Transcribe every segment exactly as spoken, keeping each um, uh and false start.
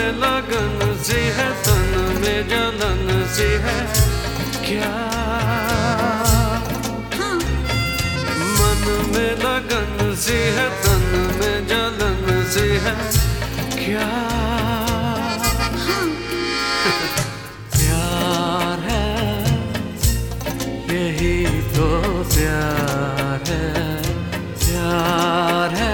में लगन सी है, तन में जलन सी है क्या? हाँ। मन में लगन सी है, तन में जलन सी है क्या? हाँ। प्यार है, यही तो प्यार है, प्यार है,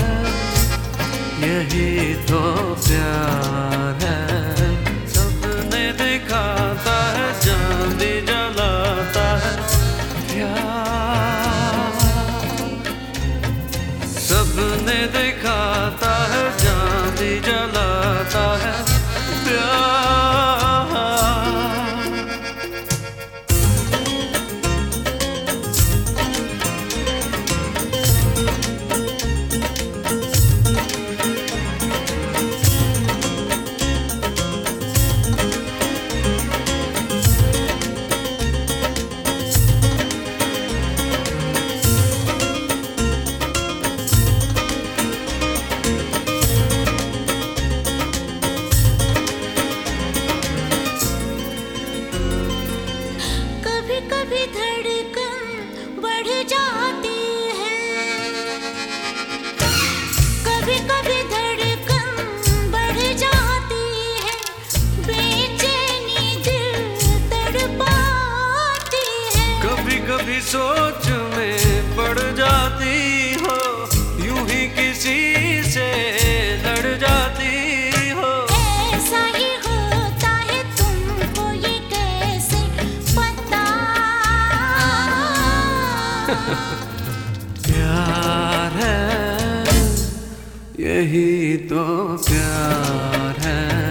यही तो प्यार है। सबने दिखाता है, चांदी जलाता है प्यार। सबने दिखाता है, चांदी जलाता है प्यार। कभी धड़कन बढ़ जाती है, कभी कभी धड़कन बढ़ जाती है, बेचैनी दिल तड़पाती है। कभी कभी सोच में पड़ जाती हो, यूं ही किसी से लड़ जाती हो। ऐसा ही होता है, तुमको ये कैसे पता? प्यार है, यही तो प्यार है।